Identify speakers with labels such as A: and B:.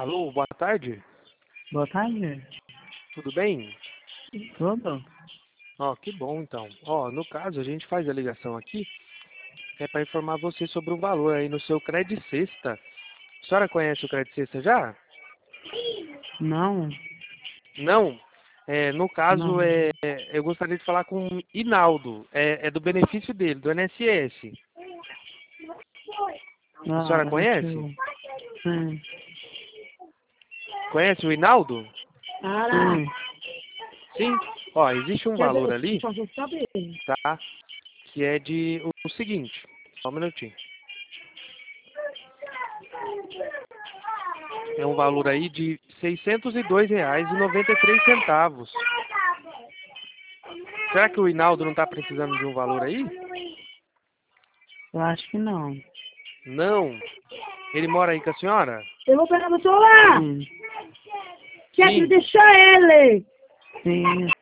A: Alô, boa tarde.
B: Boa tarde.
A: Tudo bem?
B: Tudo?
A: Ó, que bom então. Ó, no caso, a gente faz a ligação aqui para informar você sobre o valor aí no seu Credit Sexta. A senhora conhece o Credit Sexta já?
B: Não,
A: Não? No caso,
B: não.
A: eu gostaria de falar com o Inaldo. É do benefício dele, do INSS. A
B: Ah,
A: senhora conhece?
B: sim.
A: Conhece o Inaldo?
B: Sim.
A: Sim. Ó, existe um
B: Quer
A: valor
B: ver?
A: ali,
B: Só vou saber.
A: tá? Que é de o seguinte. Só um minutinho. É um valor aí de R$ 602,93. Será que o Hinaldo não está precisando de um valor aí?
B: Eu acho que não.
A: Não. Ele mora aí com a senhora?
B: Eu vou pegar meu celular.
A: Sim.
B: Deixar ele. Sim.